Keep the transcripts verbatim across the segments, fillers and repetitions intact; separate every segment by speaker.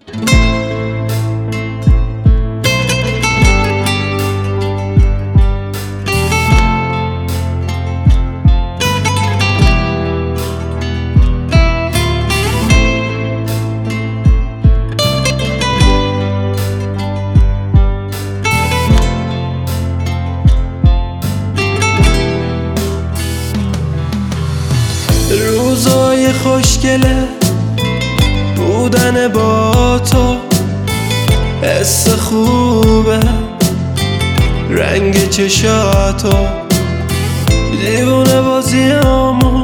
Speaker 1: روزای خوشگله بودن با تو، حس خوبه رنگ چشاتو، دیوونه بازیامو،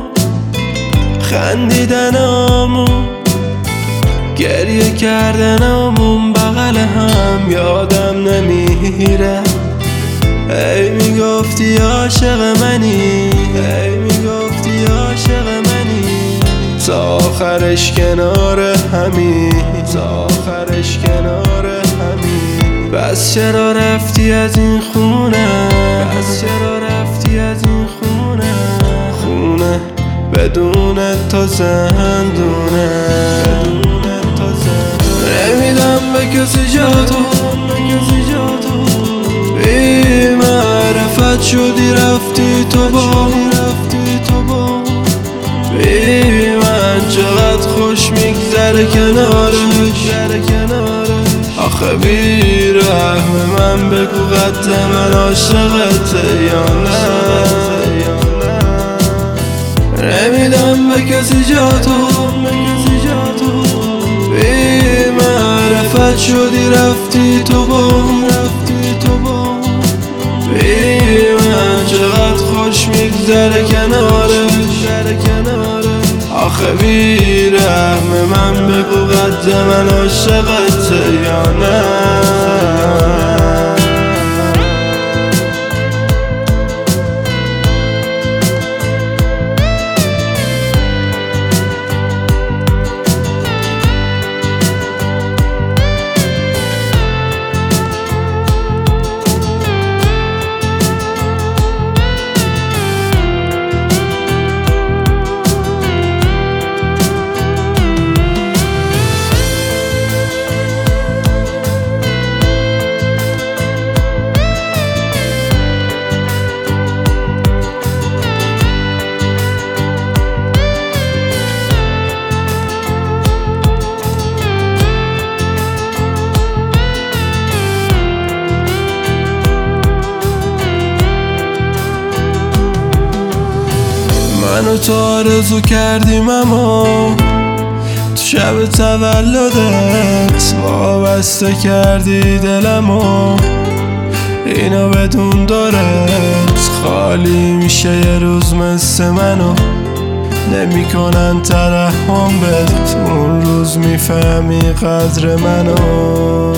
Speaker 1: خندیدنامو، گریه کردنامون بغل هم یادم نمیره. ای میگفتی عاشق منی، ای میگفتی عاشق منی، تا آخرش کنار همی، تا آخرش کنار همی. بس چرا رفتی از این خونه، بس چرا رفتی از این خونه، خونه بدون تو زندونه، بدون تو زندونه. نمیدم به کسی جا تو، به کسی جا تو، بی معرفت شدی رفتی تو با، رفتی تو با، بی من چقدر خوش میگذره کنارش، آخه بی رحم من بگو قد من عاشقته یا نه. نمیدم به کسی جا تو، به کسی جا تو، بی معرفت شدی رفتی تو با، رفتی تو با، بی من چقدر خوش میگذره کنارش، آخه بی رحم من بگو قد من عاشقته یا نه. منو تو آرزو کردیم اما تو شب تولدت وابسته کردی دلمو، اینو بدون دارت خالی میشه یه روز مثل منو، نمی کنن ترحم بهت، اون روز میفهمی قدر منو.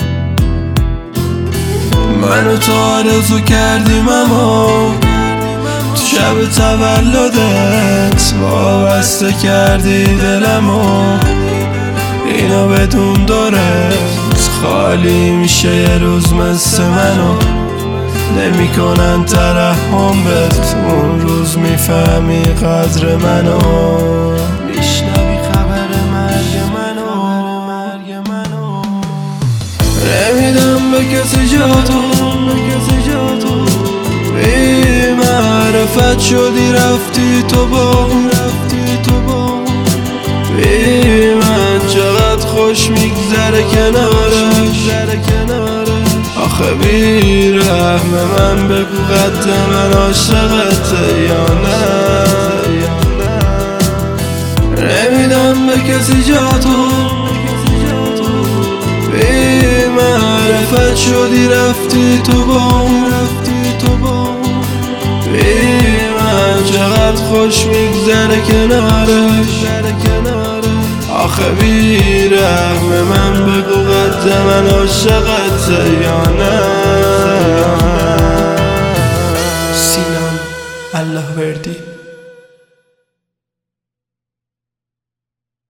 Speaker 1: منو تو آرزو کردیم اما شب تولدت وابسته کردی دلمو، اینو بدون دارت خالی میشه یه روز مثل منو، نمی کنن ترحم بهت، اون روز میفهمی قدر منو. میشنوی خبر مرگ منو، مرگ منو. نمیدم به کسی جا تو، به کسی جا تو، بی معرفت شدی رفتی تو با، رفتی تو با، بی من چقدر خوش میگذره کنارش، آخه بی رحم من بگو قد من عاشقته یا نه. نمیدم به کسی جا تو، بی معرفت شدی رفتی تو با، رفتی تو با، بی من چقدر خوش میگذره کنارش، آخه بی رحم من بگو قد من عاشقته یا نه.
Speaker 2: سینام الله وردی.